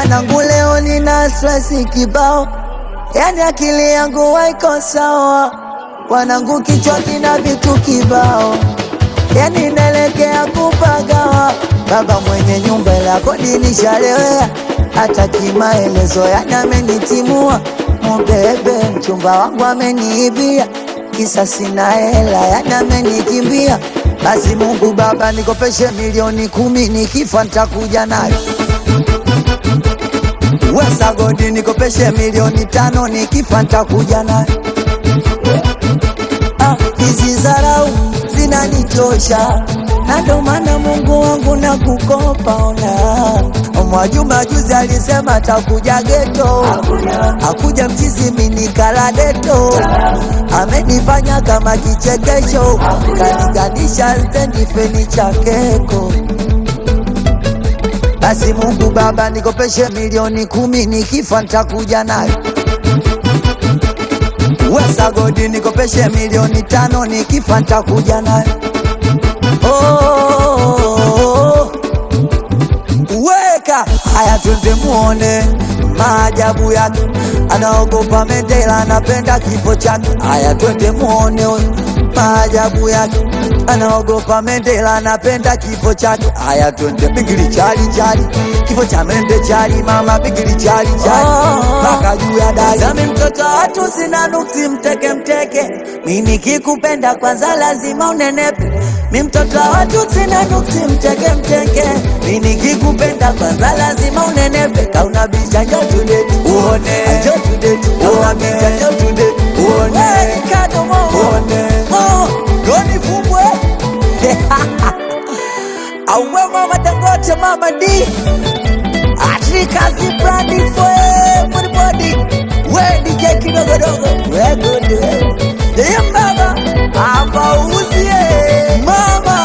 Wanangu leo nina stress kibao, yani akili yangu haiko sawa. Wanangu kichwa kina vitu kibao, yani naelekea kupagawa. Baba mwenye nyumba la kodi nishalewea, hata kimaelezo yani amenitimua. Mbebe mchumba wangu ameniibia, kisa sina hela yani amenikimbia. Basi Mungu Baba nikopeshe milioni 10, nikifa nitakuja nayo. Wesa godi nikopeshe milioni 5, nikifa nitakuja nayo. Hizi zarau zinanichosha, na ndo maana Mungu wangu na kukopa ona. Mwajuma juzi alisema takuja geto, akuja mchizi minikala deto. Amenifanya kama kichekesho, kaniganisha stendi fenicha keko. Basi Mungu Baba nikopeshe milioni 10, nikifa nitakuja nayo. Wesa godi nikopeshe milioni 5, nikifa nitakuja nayo. Weka haya twende muone maajabu yake, anaogopa Mandela, anapenda kifo chake. Haya twende muone maajabu yake, anaogopa Mandela, anapenda kifo chake. Haya twende bigili chali chali, kifo cha mende chali mama, bigili chali chali mpaka juu ya dari. Zami mtoto watu sina nuksi, mteke mteke, mimi nikikupenda kwanza lazima unenepe. Mi mtoto watu sina nuksi, mteke mteke, mimi nikikupenda kwanza lazima unenepe. Kauna bisha njoo tudeti uone, njoo tudeti uone, bisha njoo tudeti uone, kado mo uone goni fumbwe. Auwe mama Dangote, mama D Atrikazi brandi for everybody. We DJ kidogodogo, we good. Baba hapa uzie mama